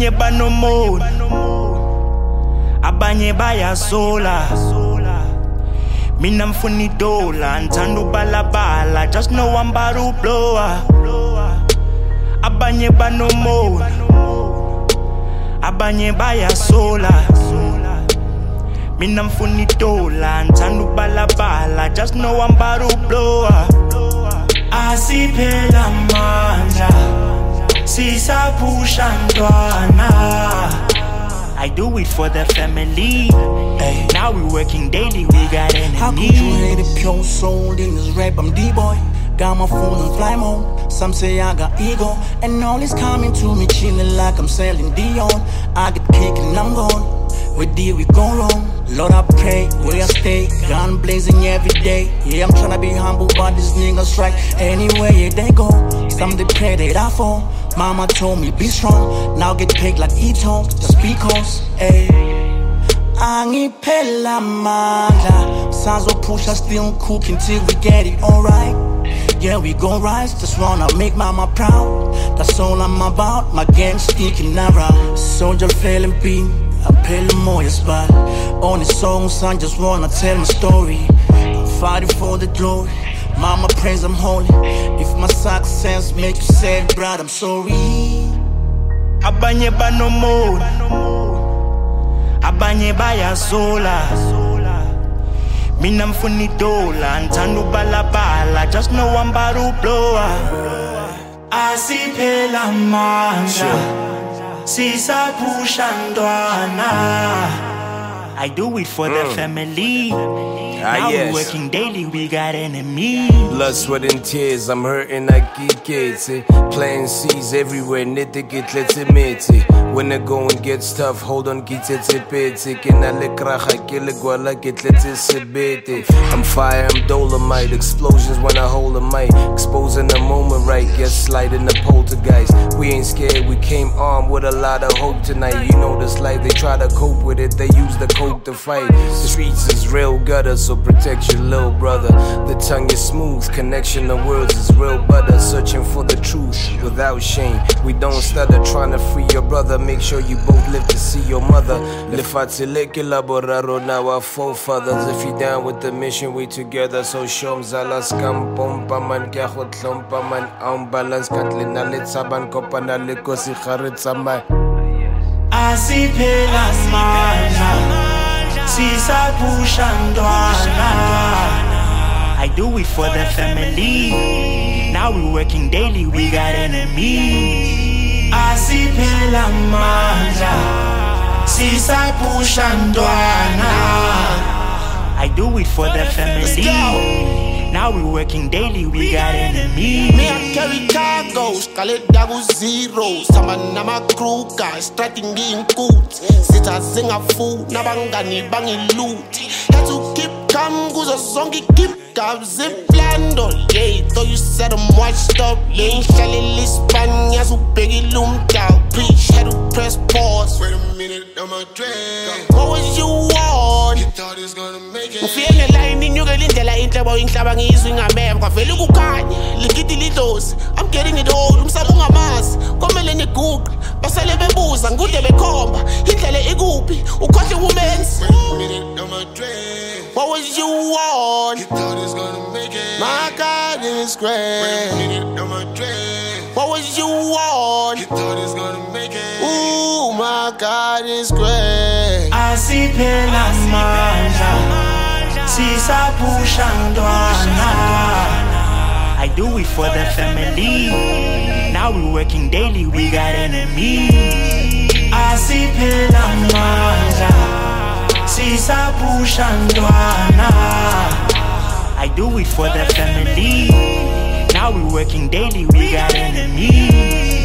Abanye banomona, abanye bayasola. Mina mfuna idola, ngithanda ubalabala, just know I'm about to blow up. Abanye banomona, abanye bayasola. Mina mfuna idola, ngithanda ubalabala, just know I'm about to blow up. Asiphela amandla, sisaphusha ntwana. I do it for the family. Ay. Now we working daily, we got enemies. How could you hate a pure soul in this rap? I'm D-boy, got my phone on fly mode. Some say I got ego, and all is coming to me chilling like I'm selling Dion. I get kicked and I'm gone. Where did we go wrong? Lord, I pray where I stay, gun blazing every day. Yeah, I'm tryna be humble, but these niggas strike anywhere yeah, they go. Some they pray that I fall. Mama told me be strong. Now get paid like Eton, just because. Ayy, angiphela amandla, sazophusha still cooking till we get it alright. Yeah, we gon' rise, just wanna make mama proud. That's all I'm about, my gang sticking around. Soldier feeling beat, I pay the more spot. On the songs, I just wanna tell my story. I'm fighting for the glory. Mama prays I'm holy. If my success make you sad, brother, I'm sorry. Abanye banomona, abanye bayasola. Mina mfuna idola, ngithanda ubalabala, just know I'm about to blow up. Asiphela amandla, sisaphusha ntwana. I do it for the family. Now we working daily, we got enemies. Blood, sweat and tears, I'm hurting, I keep kids. Playing C's everywhere, nitty get let's admit it. When the going gets tough, hold on, get it pit. Can I let kracha, kill it, guala, get let's it. I'm fire, I'm dolomite. Explosions when I hold a mic. Exposing the moment right, get sliding the poltergeist. We ain't scared, we came armed with a lot of hope tonight. You know this life, they try to cope with it, they use the coke to fight. The streets is real gutter, so protect your little brother. The tongue is smooth, connection of words is real butter. Searching for the truth without shame. We don't stutter, trying to free your brother. Make sure you both live to see your mother. Lifatileke laboraro, now our forefathers. If you down with the mission, we together. So shom zalas kam pompa man kyahot lompa man balance katlina letsaban kopana lekosi kharitsama. Asiphela amandla, sisaphusha ntwana. I do it for the family. Now we working daily, we got enemies. Asiphela amandla, sisaphusha ntwana. I do it for the family. Now we working daily, we got enemies. Me I carry cargoes, call it double zero. Some nama crew guys, starting in good. Sit a sing a fool, nabangani bangi loot. Had to keep calm, cause a song keep calm. Zip lando, yeah, though you said I'm washed up. Link Shelly Lisbania, so biggie loomed out. Preach, had to press pause. Wait a minute, I'm a drag. What was you on? You thought it's gonna make it. Ufiyele line inyukelindlela inhlebo inhlaba ngizwe ngamem kwavela ukukhanya ligithi lidosi I'm getting it all umsaba ungamazi komele niguqe basale bebuza ngude bekhomba indlela ikuphi ukhohle women's. Wait a minute, I'm a drag. What was you on? You thought it's gonna make it. My God is Wait a great. minute, I'm a drag. What was you on? You thought it's gonna make it. Ooh, my God is great. Asiphela amandla, sisaphusha ntwana. I do it for the family. Now we working daily, we got enemies. Asiphela amandla, sisaphusha ntwana. I do it for the family. Now we working daily, we got enemies.